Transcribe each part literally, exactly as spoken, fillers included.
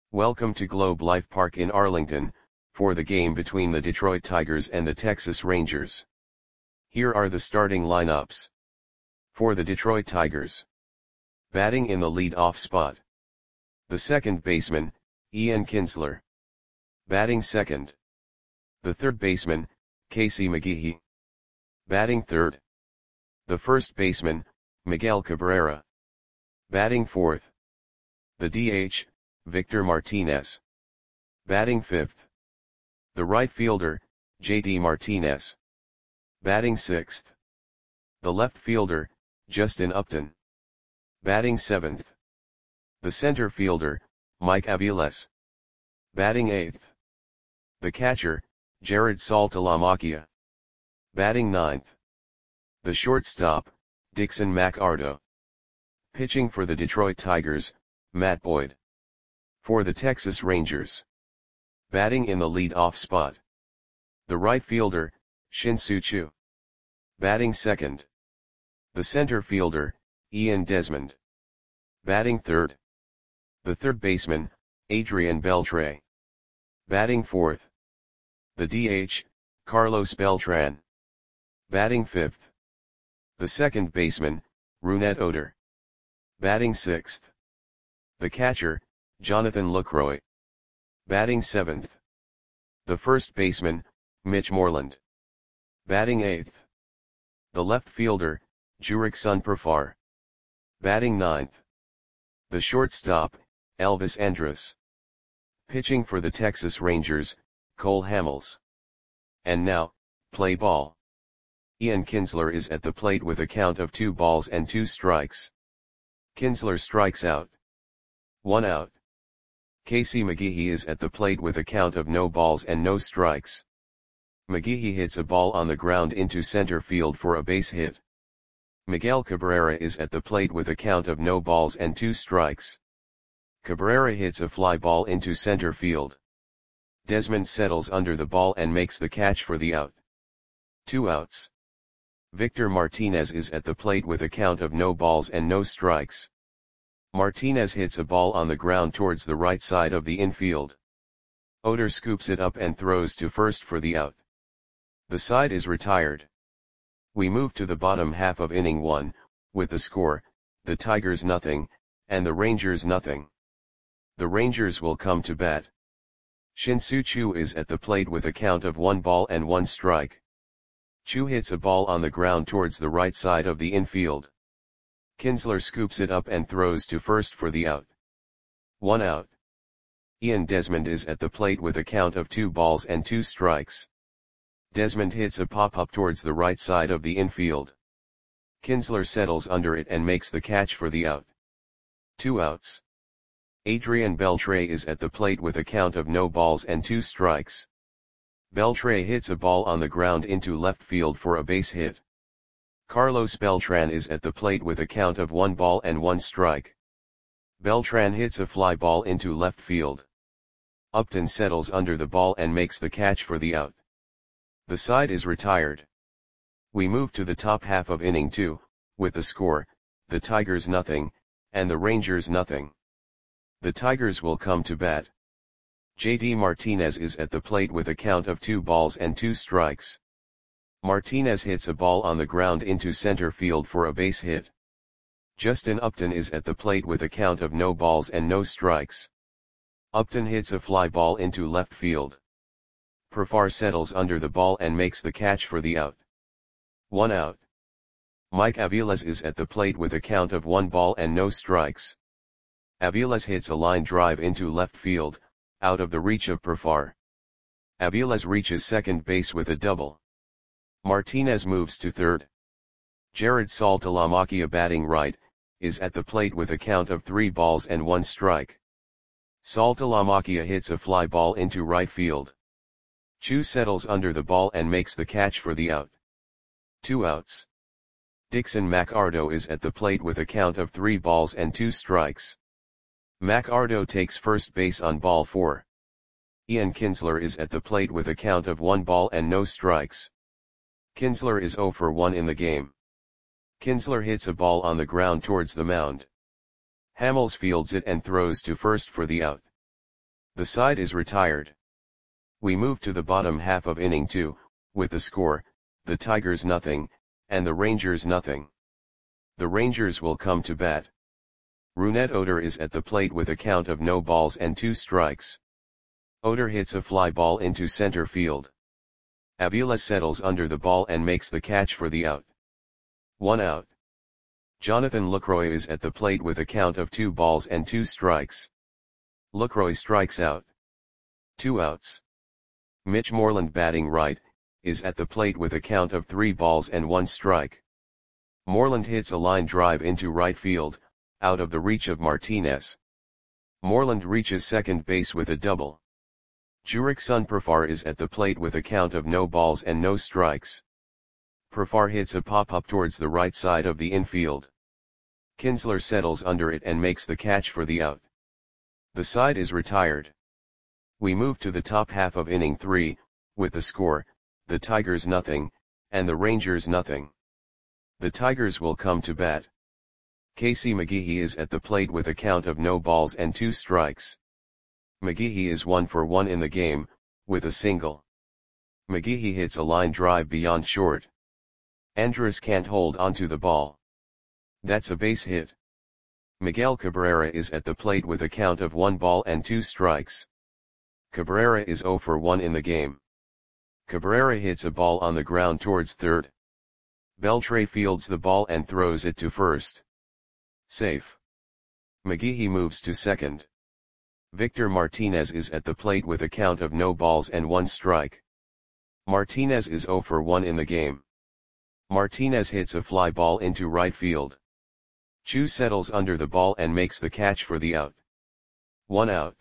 Welcome to Globe Life Park in Arlington, for the game between the Detroit Tigers and the Texas Rangers. Here are the starting lineups. For the Detroit Tigers. Batting in the lead-off spot. The second baseman, Ian Kinsler. Batting second. The third baseman, Casey McGehee. Batting third. The first baseman, Miguel Cabrera. Batting fourth. The D H, Victor Martinez. Batting fifth. The right fielder, J D Martinez. Batting sixth. The left fielder, Justin Upton. Batting seventh. The center fielder, Mike Aviles. Batting eighth. The catcher, Jared Saltalamacchia. Batting ninth. The shortstop, Dixon McArdo. Pitching for the Detroit Tigers, Matt Boyd. For the Texas Rangers. Batting in the lead-off spot. The right fielder, Shin-Soo Choo. Batting second. The center fielder, Ian Desmond. Batting third. The third baseman, Adrian Beltre. Batting fourth. The D H, Carlos Beltran. Batting fifth. The second baseman, Rougned Odor. Batting sixth. The catcher, Jonathan Lucroy. Batting seventh. The first baseman, Mitch Moreland. Batting eighth. The left fielder, Jurickson Profar. Batting ninth. The shortstop, Elvis Andrus. Pitching for the Texas Rangers, Cole Hamels. And now, play ball. Ian Kinsler is at the plate with a count of two balls and two strikes. Kinsler strikes out. One out. Casey McGehee is at the plate with a count of no balls and no strikes. McGehee hits a ball on the ground into center field for a base hit. Miguel Cabrera is at the plate with a count of no balls and two strikes. Cabrera hits a fly ball into center field. Desmond settles under the ball and makes the catch for the out. Two outs. Victor Martinez is at the plate with a count of no balls and no strikes. Martinez hits a ball on the ground towards the right side of the infield. Odor scoops it up and throws to first for the out. The side is retired. We move to the bottom half of inning one, with the score, the Tigers nothing, and the Rangers nothing. The Rangers will come to bat. Shin-Soo Choo is at the plate with a count of one ball and one strike. Choo hits a ball on the ground towards the right side of the infield. Kinsler scoops it up and throws to first for the out. One out. Ian Desmond is at the plate with a count of two balls and two strikes. Desmond hits a pop-up towards the right side of the infield. Kinsler settles under it and makes the catch for the out. Two outs. Adrian Beltre is at the plate with a count of no balls and two strikes. Beltre hits a ball on the ground into left field for a base hit. Carlos Beltran is at the plate with a count of one ball and one strike. Beltran hits a fly ball into left field. Upton settles under the ball and makes the catch for the out. The side is retired. We move to the top half of inning two, with the score, the Tigers nothing, and the Rangers nothing. The Tigers will come to bat. J D Martinez is at the plate with a count of two balls and two strikes. Martinez hits a ball on the ground into center field for a base hit. Justin Upton is at the plate with a count of no balls and no strikes. Upton hits a fly ball into left field. Profar settles under the ball and makes the catch for the out. One out. Mike Aviles is at the plate with a count of one ball and no strikes. Aviles hits a line drive into left field, out of the reach of Profar. Aviles reaches second base with a double. Martinez moves to third. Jared Saltalamacchia, batting right, is at the plate with a count of three balls and one strike. Saltalamacchia hits a fly ball into right field. Choo settles under the ball and makes the catch for the out. Two outs. Dixon McArdo is at the plate with a count of three balls and two strikes. McArdo takes first base on ball four. Ian Kinsler is at the plate with a count of one ball and no strikes. Kinsler is zero for one in the game. Kinsler hits a ball on the ground towards the mound. Hamels fields it and throws to first for the out. The side is retired. We move to the bottom half of inning two, with the score, the Tigers nothing, and the Rangers nothing. The Rangers will come to bat. Rougned Odor is at the plate with a count of no balls and two strikes. Odor hits a fly ball into center field. Aviles settles under the ball and makes the catch for the out. One out. Jonathan Lucroy is at the plate with a count of two balls and two strikes. Lucroy strikes out. Two outs. Mitch Moreland, batting right, is at the plate with a count of three balls and one strike. Moreland hits a line drive into right field, out of the reach of Martinez. Moreland reaches second base with a double. Jurickson Profar is at the plate with a count of no balls and no strikes. Profar hits a pop-up towards the right side of the infield. Kinsler settles under it and makes the catch for the out. The side is retired. We move to the top half of inning three, with the score, the Tigers nothing, and the Rangers nothing. The Tigers will come to bat. Casey McGehee is at the plate with a count of no balls and two strikes. McGehee is one for one in the game, with a single. McGehee hits a line drive beyond short. Andrus can't hold onto the ball. That's a base hit. Miguel Cabrera is at the plate with a count of one ball and two strikes. Cabrera is zero for one in the game. Cabrera hits a ball on the ground towards third. Beltre fields the ball and throws it to first. Safe. McGehee moves to second. Victor Martinez is at the plate with a count of no balls and one strike. Martinez is zero for one in the game. Martinez hits a fly ball into right field. Chu settles under the ball and makes the catch for the out. One out.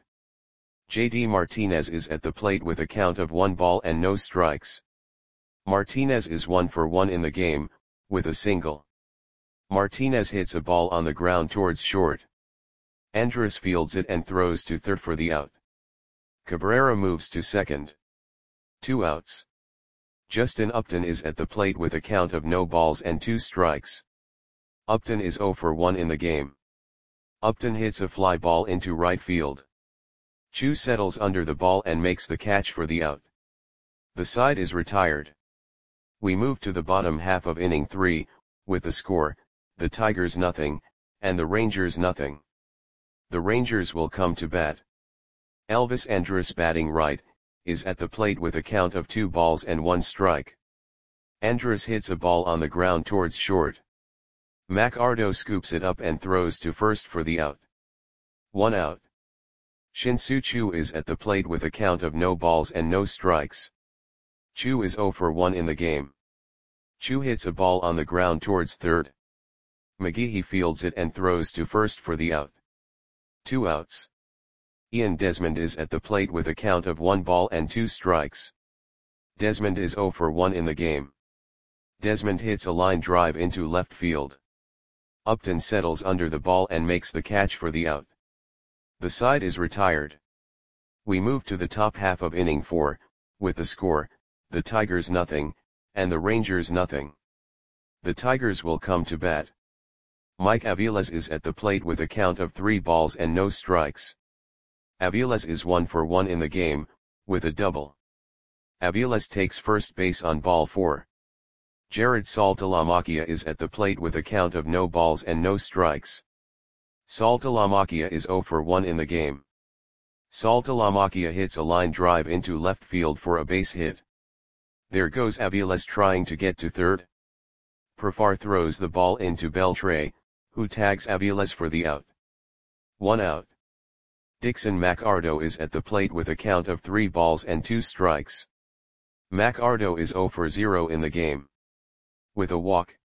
J D Martinez is at the plate with a count of one ball and no strikes. Martinez is one for one in the game, with a single. Martinez hits a ball on the ground towards short. Andrus fields it and throws to third for the out. Cabrera moves to second. Two outs. Justin Upton is at the plate with a count of no balls and two strikes. Upton is zero for one in the game. Upton hits a fly ball into right field. Chu settles under the ball and makes the catch for the out. The side is retired. We move to the bottom half of inning three, with the score, the Tigers nothing, and the Rangers nothing. The Rangers will come to bat. Elvis Andrus, batting right, is at the plate with a count of two balls and one strike. Andrus hits a ball on the ground towards short. McArdo scoops it up and throws to first for the out. One out. Shin-Soo Choo is at the plate with a count of no balls and no strikes. Chu is zero for one in the game. Chu hits a ball on the ground towards third. McGehee fields it and throws to first for the out. Two outs. Ian Desmond is at the plate with a count of one ball and two strikes. Desmond is zero for one in the game. Desmond hits a line drive into left field. Upton settles under the ball and makes the catch for the out. The side is retired. We move to the top half of inning four, with the score, the Tigers nothing, and the Rangers nothing. The Tigers will come to bat. Mike Aviles is at the plate with a count of three balls and no strikes. Aviles is one for one in the game, with a double. Aviles takes first base on ball four. Jared Saltalamacchia is at the plate with a count of no balls and no strikes. Saltalamacchia is zero for one in the game. Saltalamacchia hits a line drive into left field for a base hit. There goes Aviles trying to get to third. Profar throws the ball into Beltre, who tags Aviles for the out. One out. Dixon McArdo is at the plate with a count of three balls and two strikes. McArdo is zero for zero in the game. With a walk,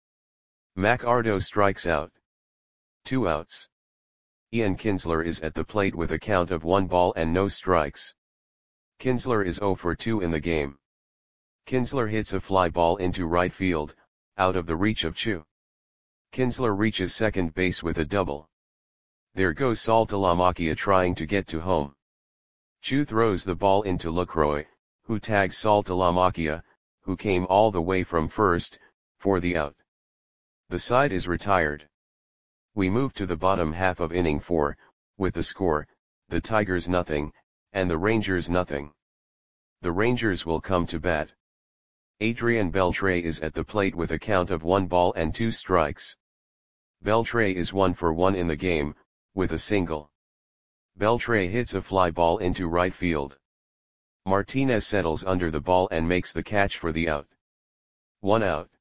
McArdo strikes out. Two outs. Ian Kinsler is at the plate with a count of one ball and no strikes. Kinsler is zero for two in the game. Kinsler hits a fly ball into right field, out of the reach of Chu. Kinsler reaches second base with a double. There goes Saltalamacchia trying to get to home. Chu throws the ball into Lucroy, who tags Saltalamacchia, who came all the way from first, for the out. The side is retired. We move to the bottom half of inning four, with the score, the Tigers nothing, and the Rangers nothing. The Rangers will come to bat. Adrian Beltre is at the plate with a count of one ball and two strikes. Beltre is one for one in the game, with a single. Beltre hits a fly ball into right field. Martinez settles under the ball and makes the catch for the out. One out.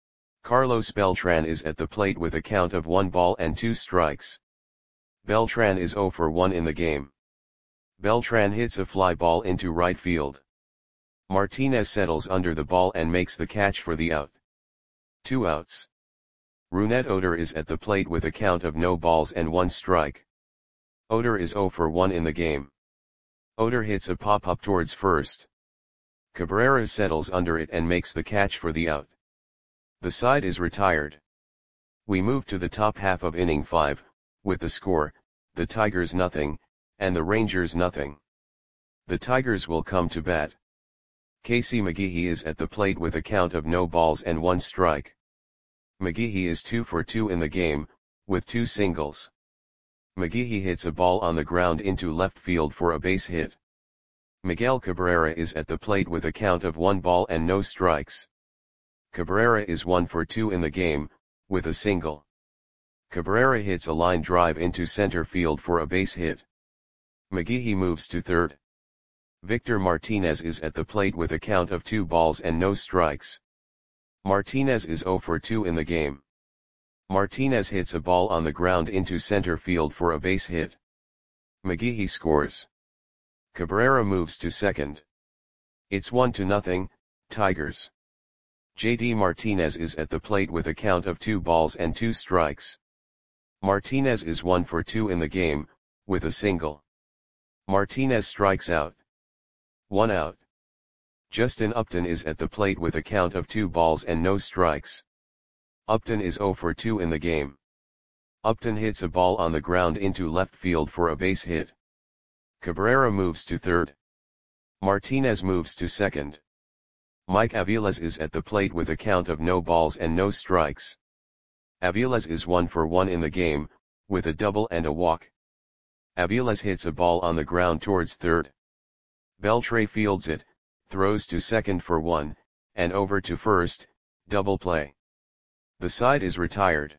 Carlos Beltran is at the plate with a count of one ball and two strikes. Beltran is zero for one in the game. Beltran hits a fly ball into right field. Martinez settles under the ball and makes the catch for the out. Two outs. Rougned Odor is at the plate with a count of no balls and one strike. Odor is zero for one in the game. Odor hits a pop-up towards first. Cabrera settles under it and makes the catch for the out. The side is retired. We move to the top half of inning five, with the score, the Tigers nothing, and the Rangers nothing. The Tigers will come to bat. Casey McGehee is at the plate with a count of no balls and one strike. McGehee is two for two in the game, with two singles. McGehee hits a ball on the ground into left field for a base hit. Miguel Cabrera is at the plate with a count of one ball and no strikes. Cabrera is one for two in the game, with a single. Cabrera hits a line drive into center field for a base hit. McGehee moves to third. Victor Martinez is at the plate with a count of two balls and no strikes. Martinez is zero for two in the game. Martinez hits a ball on the ground into center field for a base hit. McGehee scores. Cabrera moves to second. It's one to nothing, Tigers. J D Martinez is at the plate with a count of two balls and two strikes. Martinez is one for two in the game, with a single. Martinez strikes out. One out. Justin Upton is at the plate with a count of two balls and no strikes. Upton is zero for two in the game. Upton hits a ball on the ground into left field for a base hit. Cabrera moves to third. Martinez moves to second. Mike Aviles is at the plate with a count of no balls and no strikes. Aviles is one for one in the game, with a double and a walk. Aviles hits a ball on the ground towards third. Beltre fields it, throws to second for one, and over to first, double play. The side is retired.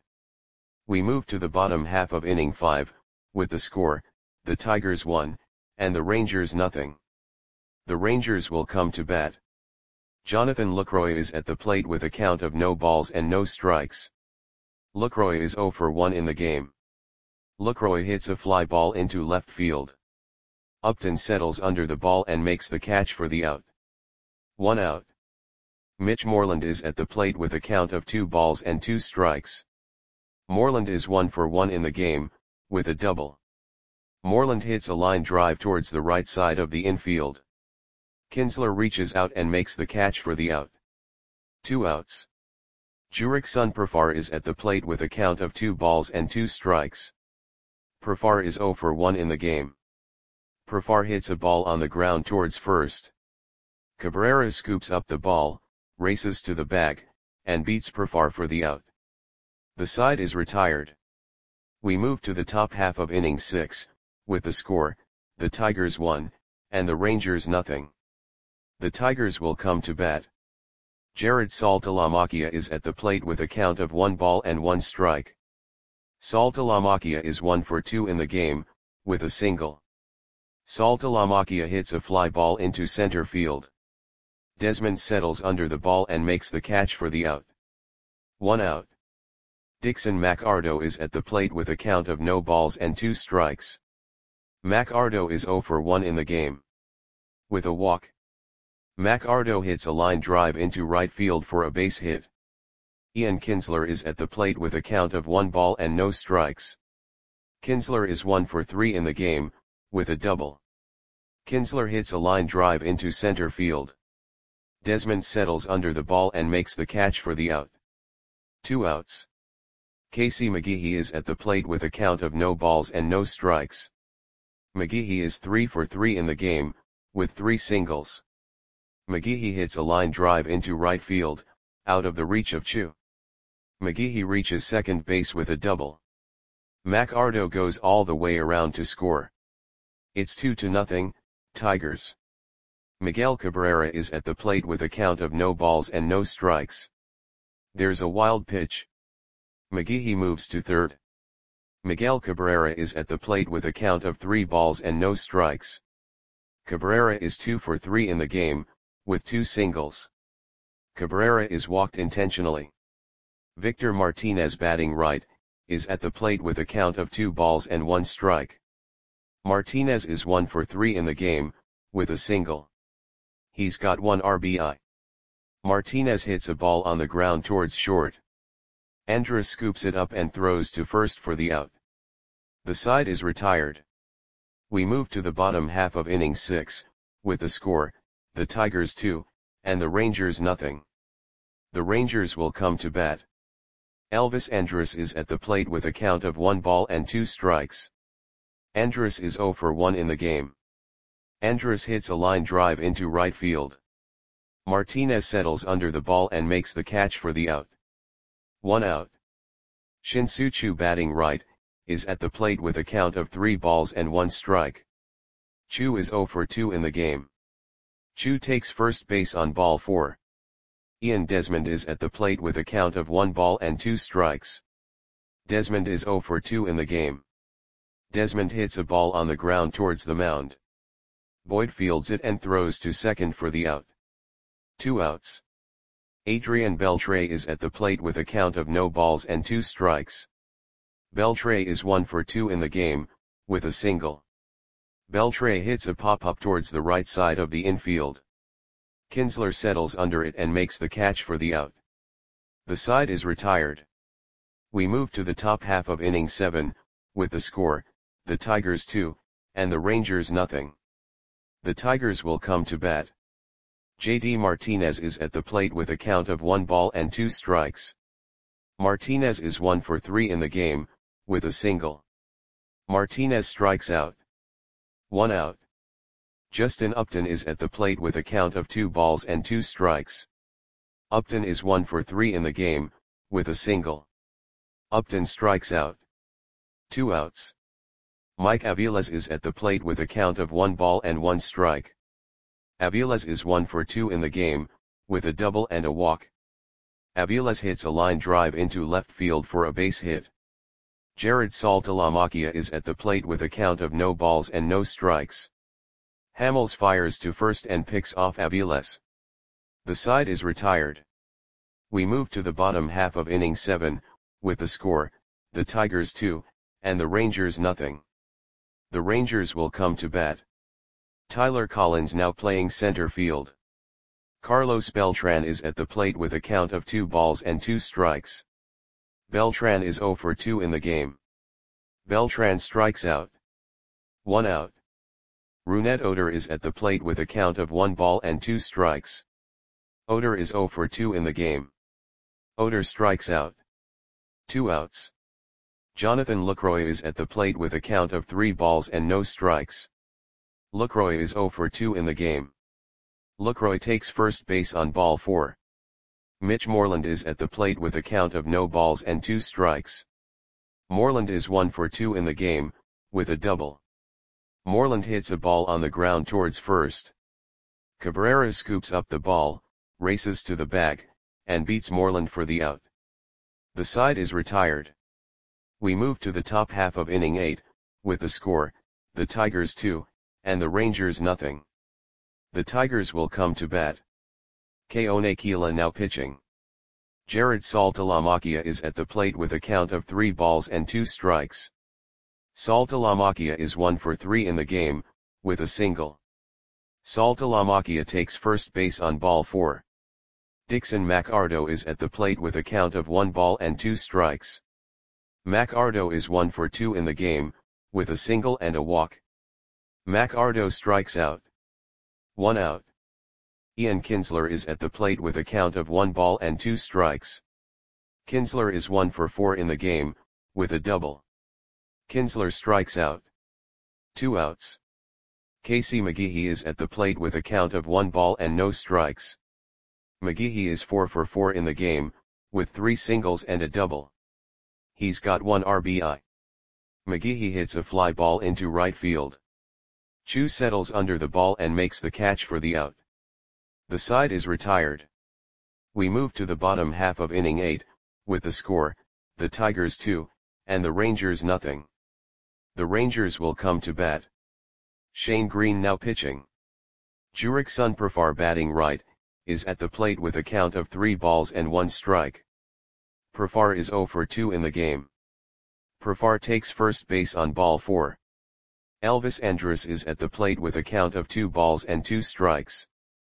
We move to the bottom half of inning five, with the score, the Tigers one, and the Rangers nothing. The Rangers will come to bat. Jonathan Lucroy is at the plate with a count of no balls and no strikes. Lucroy is zero for one in the game. Lucroy hits a fly ball into left field. Upton settles under the ball and makes the catch for the out. One out. Mitch Moreland is at the plate with a count of two balls and two strikes. Moreland is one for one in the game, with a double. Moreland hits a line drive towards the right side of the infield. Kinsler reaches out and makes the catch for the out. Two outs. Jurickson Profar is at the plate with a count of two balls and two strikes. Profar is zero for one in the game. Profar hits a ball on the ground towards first. Cabrera scoops up the ball, races to the bag, and beats Profar for the out. The side is retired. We move to the top half of inning six, with the score, the Tigers one, and the Rangers nothing. The Tigers will come to bat. Jared Saltalamacchia is at the plate with a count of one ball and one strike. Saltalamacchia is one for two in the game, with a single. Saltalamacchia hits a fly ball into center field. Desmond settles under the ball and makes the catch for the out. One out. Dixon McArdo is at the plate with a count of no balls and two strikes. McArdo is zero for one in the game. With a walk. McArdo hits a line drive into right field for a base hit. Ian Kinsler is at the plate with a count of one ball and no strikes. Kinsler is one for three in the game, with a double. Kinsler hits a line drive into center field. Desmond settles under the ball and makes the catch for the out. Two outs. Casey McGehee is at the plate with a count of no balls and no strikes. McGehee is three for three in the game, with three singles. McGehee hits a line drive into right field, out of the reach of Chu. McGehee reaches second base with a double. McArdo goes all the way around to score. It's two to nothing, Tigers. Miguel Cabrera is at the plate with a count of no balls and no strikes. There's a wild pitch. McGehee moves to third. Miguel Cabrera is at the plate with a count of three balls and no strikes. Cabrera is two for three in the game, with two singles. Cabrera is walked intentionally. Victor Martinez, batting right, is at the plate with a count of two balls and one strike. Martinez is one for three in the game, with a single. He's got one R B I. Martinez hits a ball on the ground towards short. Andrus scoops it up and throws to first for the out. The side is retired. We move to the bottom half of inning six, with the score, the Tigers two, and the Rangers nothing. The Rangers will come to bat. Elvis Andrus is at the plate with a count of one ball and two strikes. Andrus is zero for one in the game. Andrus hits a line drive into right field. Martinez settles under the ball and makes the catch for the out. One out. Shin-Soo Choo, batting right, is at the plate with a count of three balls and one strike. Choo is zero for two in the game. Choo takes first base on ball four. Ian Desmond is at the plate with a count of one ball and two strikes. Desmond is zero for two in the game. Desmond hits a ball on the ground towards the mound. Boyd fields it and throws to second for the out. Two outs. Adrian Beltre is at the plate with a count of no balls and two strikes. Beltre is one for two in the game, with a single. Beltre hits a pop-up towards the right side of the infield. Kinsler settles under it and makes the catch for the out. The side is retired. We move to the top half of inning seven, with the score, the Tigers two, and the Rangers nothing. The Tigers will come to bat. J D Martinez is at the plate with a count of one ball and two strikes. Martinez is one for three in the game, with a single. Martinez strikes out. One out. Justin Upton is at the plate with a count of two balls and two strikes. Upton is one for three in the game, with a single. Upton strikes out. Two outs. Mike Aviles is at the plate with a count of one ball and one strike. Aviles is one for two in the game, with a double and a walk. Aviles hits a line drive into left field for a base hit. Jared Saltalamacchia is at the plate with a count of no balls and no strikes. Hamels fires to first and picks off Aviles. The side is retired. We move to the bottom half of inning seven, with the score, the Tigers two, and the Rangers nothing. The Rangers will come to bat. Tyler Collins now playing center field. Carlos Beltran is at the plate with a count of two balls and two strikes. Beltran is zero for two in the game. Beltran strikes out. One out. Rougned Odor is at the plate with a count of one ball and two strikes. Odor is zero for two in the game. Odor strikes out. Two outs. Jonathan Lucroy is at the plate with a count of three balls and no strikes. Lucroy is zero for two in the game. Lucroy takes first base on ball four. Mitch Moreland is at the plate with a count of no balls and two strikes. Moreland is one for two in the game, with a double. Moreland hits a ball on the ground towards first. Cabrera scoops up the ball, races to the bag, and beats Moreland for the out. The side is retired. We move to the top half of inning eight, with the score, the Tigers two, and the Rangers nothing. The Tigers will come to bat. Keone Kela now pitching. Jared Saltalamacchia is at the plate with a count of three balls and two strikes. Saltalamacchia is one for three in the game, with a single. Saltalamacchia takes first base on ball four. Dixon McArdo is at the plate with a count of one ball and two strikes. McArdo is one for two in the game, with a single and a walk. McArdo strikes out. One out. Ian Kinsler is at the plate with a count of one ball and two strikes. Kinsler is one for four in the game, with a double. Kinsler strikes out. Two outs. Casey McGehee is at the plate with a count of one ball and no strikes. McGehee is four for four in the game, with three singles and a double. He's got one R B I. McGehee hits a fly ball into right field. Chu settles under the ball and makes the catch for the out. The side is retired. We move to the bottom half of inning eight, with the score, the Tigers two, and the Rangers nothing. The Rangers will come to bat. Shane Green now pitching. Jurickson Profar batting right, is at the plate with a count of three balls and one strike. Profar is zero for two in the game. Profar takes first base on ball four. Elvis Andrus is at the plate with a count of two balls and two strikes.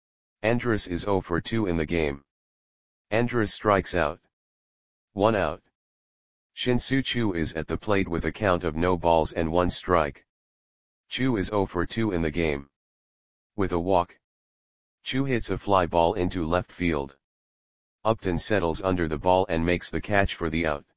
Andrus is zero for two in the game. Andrus strikes out. One out. Shin-Soo Choo is at the plate with a count of no balls and one strike. Choo is zero for two in the game. With a walk, Choo hits a fly ball into left field. Upton settles under the ball and makes the catch for the out.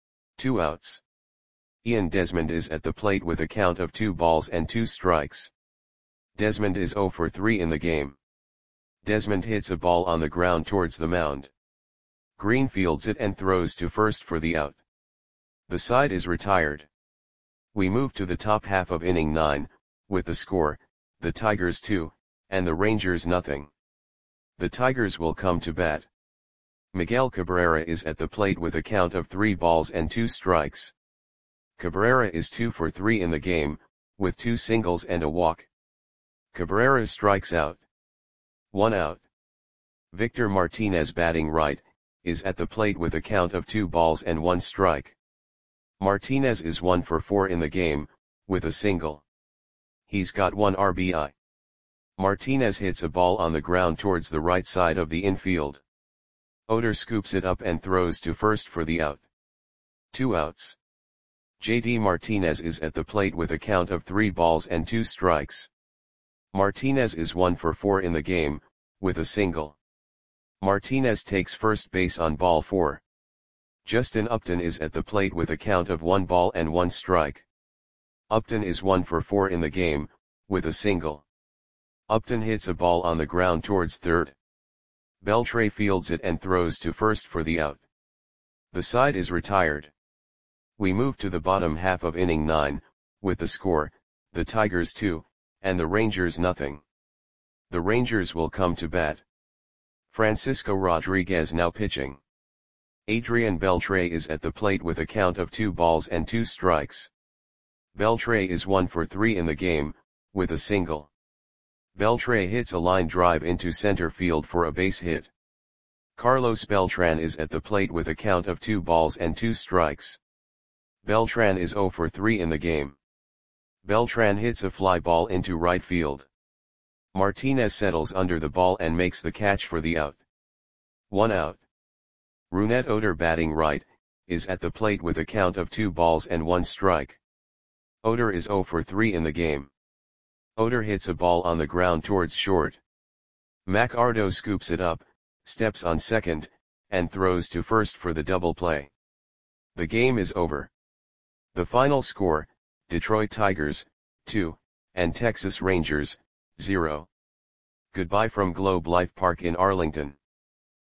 Two outs. Ian Desmond is at the plate with a count of two balls and two strikes. Desmond is zero for three in the game. Desmond hits a ball on the ground towards the mound. Green fields it and throws to first for the out. The side is retired. We move to the top half of inning nine, with the score, the Tigers two, and the Rangers nothing. The Tigers will come to bat. Miguel Cabrera is at the plate with a count of three balls and two strikes. Cabrera is two for three in the game, with two singles and a walk. Cabrera strikes out. One out. Victor Martinez batting right, is at the plate with a count of two balls and one strike. Martinez is one for four in the game, with a single. He's got one R B I. Martinez hits a ball on the ground towards the right side of the infield. Oder scoops it up and throws to first for the out. Two outs. J D Martinez is at the plate with a count of three balls and two strikes. Martinez is one for four in the game, with a single. Martinez takes first base on ball four. Justin Upton is at the plate with a count of one ball and one strike. Upton is one for four in the game, with a single. Upton hits a ball on the ground towards third. Beltre fields it and throws to first for the out. The side is retired. We move to the bottom half of inning nine, with the score, the Tigers two, and the Rangers nothing. The Rangers will come to bat. Francisco Rodriguez now pitching. Adrian Beltre is at the plate with a count of two balls and two strikes. Beltre is one for three in the game, with a single. Beltre hits a line drive into center field for a base hit. Carlos Beltran is at the plate with a count of two balls and two strikes. Beltran is zero for three in the game. Beltran hits a fly ball into right field. Martinez settles under the ball and makes the catch for the out. One out. Rougned Oder batting right, is at the plate with a count of two balls and one strike. Oder is zero for three in the game. Oder hits a ball on the ground towards short. McArdo scoops it up, steps on second, and throws to first for the double play. The game is over. The final score, Detroit Tigers, two, and Texas Rangers, zero. Goodbye from Globe Life Park in Arlington.